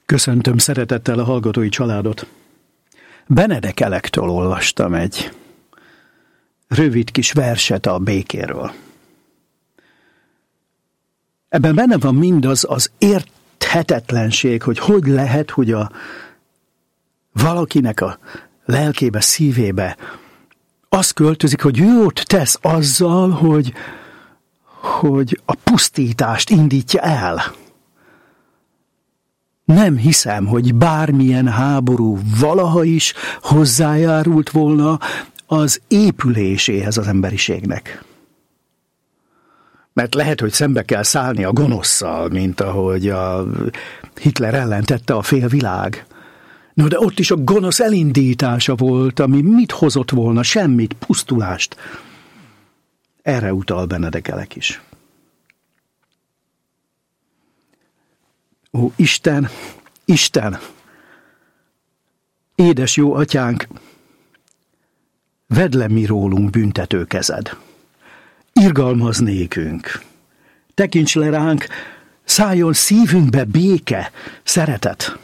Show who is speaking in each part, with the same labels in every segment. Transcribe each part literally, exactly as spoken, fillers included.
Speaker 1: Köszöntöm szeretettel a hallgatói családot. Benedek Elektől olvastam egy rövid kis verset a békéről. Ebben benne van mindaz az érthetetlenség, hogy hogy lehet, hogy a valakinek a lelkébe, szívébe az költözik, hogy jót tesz azzal, hogy, hogy a pusztítást indítja el. Nem hiszem, hogy bármilyen háború valaha is hozzájárult volna az épüléséhez az emberiségnek. Mert lehet, hogy szembe kell szállni a gonoszszal, mint ahogy a Hitler ellen tette a félvilág. No, de ott is a gonosz elindítása volt, ami mit hozott volna? Semmit, pusztulást. Erre utal Benedek Elek is. Ó, Isten, Isten, édes jó atyánk, vedd le mi rólunk büntető kezed. Irgalmazz nékünk, tekints le ránk, szálljon szívünkbe béke, szeretet.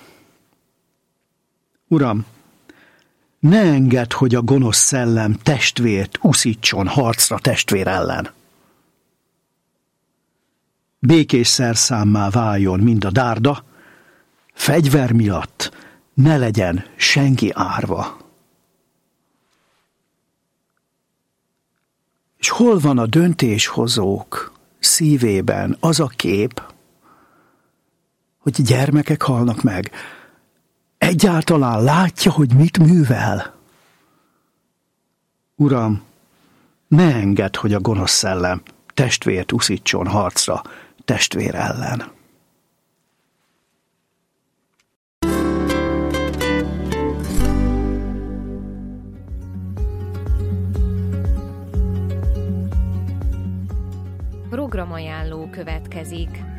Speaker 1: Uram, ne engedd, hogy a gonosz szellem testvért uszítson harcra testvér ellen. Békés szerszámmá váljon mind a dárda, fegyver miatt ne legyen senki árva. És hol van a döntéshozók szívében az a kép, hogy gyermekek halnak meg? Egyáltalán látja, hogy mit művel? Uram, ne engedd, hogy a gonosz szellem testvért uszítson harcra testvér ellen.
Speaker 2: Programajánló következik.